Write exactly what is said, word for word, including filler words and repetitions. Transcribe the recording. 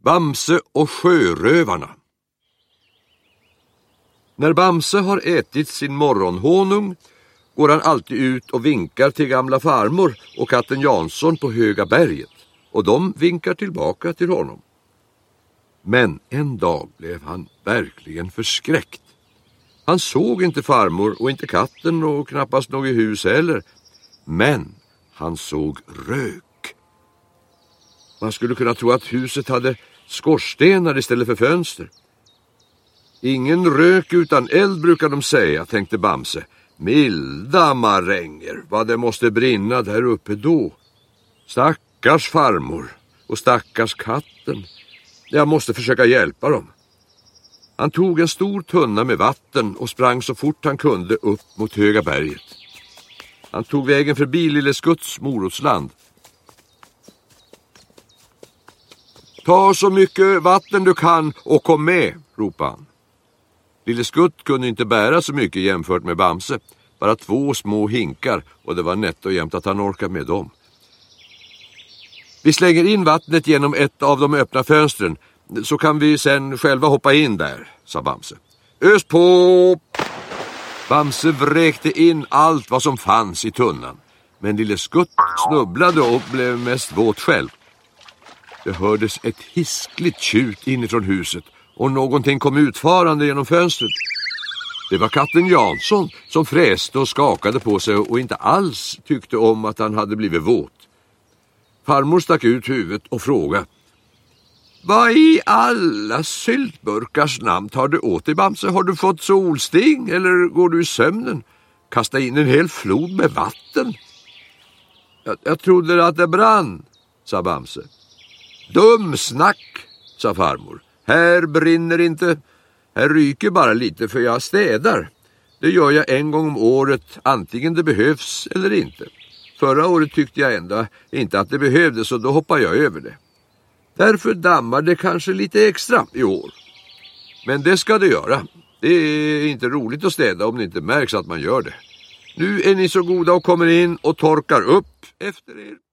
Bamse och sjörövarna. När Bamse har ätit sin morgonhonung går han alltid ut och vinkar till gamla farmor och katten Jansson på Höga berget, och de vinkar tillbaka till honom. Men en dag blev han verkligen förskräckt. Han såg inte farmor och inte katten och knappast något hus heller, men han såg rök. Man skulle kunna tro att huset hade skorstenar istället för fönster. Ingen rök utan eld brukar de säga, tänkte Bamse. Milda maränger, vad det måste brinna där uppe då. Stackars farmor och stackars katten. Jag måste försöka hjälpa dem. Han tog en stor tunna med vatten och sprang så fort han kunde upp mot Höga berget. Han tog vägen förbi Lille Skutts morotsland. Ta så mycket vatten du kan och kom med, ropade han. Lille Skutt kunde inte bära så mycket jämfört med Bamse. Bara två små hinkar, och det var nätt och jämnt att han orkade med dem. Vi slänger in vattnet genom ett av de öppna fönstren, så kan vi sen själva hoppa in där, sa Bamse. Ös på! Bamse vräkte in allt vad som fanns i tunnan, men Lille Skutt snubblade och blev mest våt själv. Det hördes ett hiskligt tjut inifrån huset, och någonting kom utfarande genom fönstret. Det var katten Jansson som fräste och skakade på sig och inte alls tyckte om att han hade blivit våt. Farmor stack ut huvudet och frågade: vad i alla syltburkars namn tar du åt dig, Bamse? Har du fått solsting eller går du i sömnen? Kasta in en hel flod med vatten. Jag, jag trodde att det brann, sa Bamse. Dum snack, sa farmor. Här brinner inte. Här ryker bara lite för jag städar. Det gör jag en gång om året, antingen det behövs eller inte. Förra året tyckte jag ändå inte att det behövdes, så då hoppar jag över det. Därför dammar det kanske lite extra i år. Men det ska det göra. Det är inte roligt att städa om det inte märks att man gör det. Nu är ni så goda och kommer in och torkar upp efter er.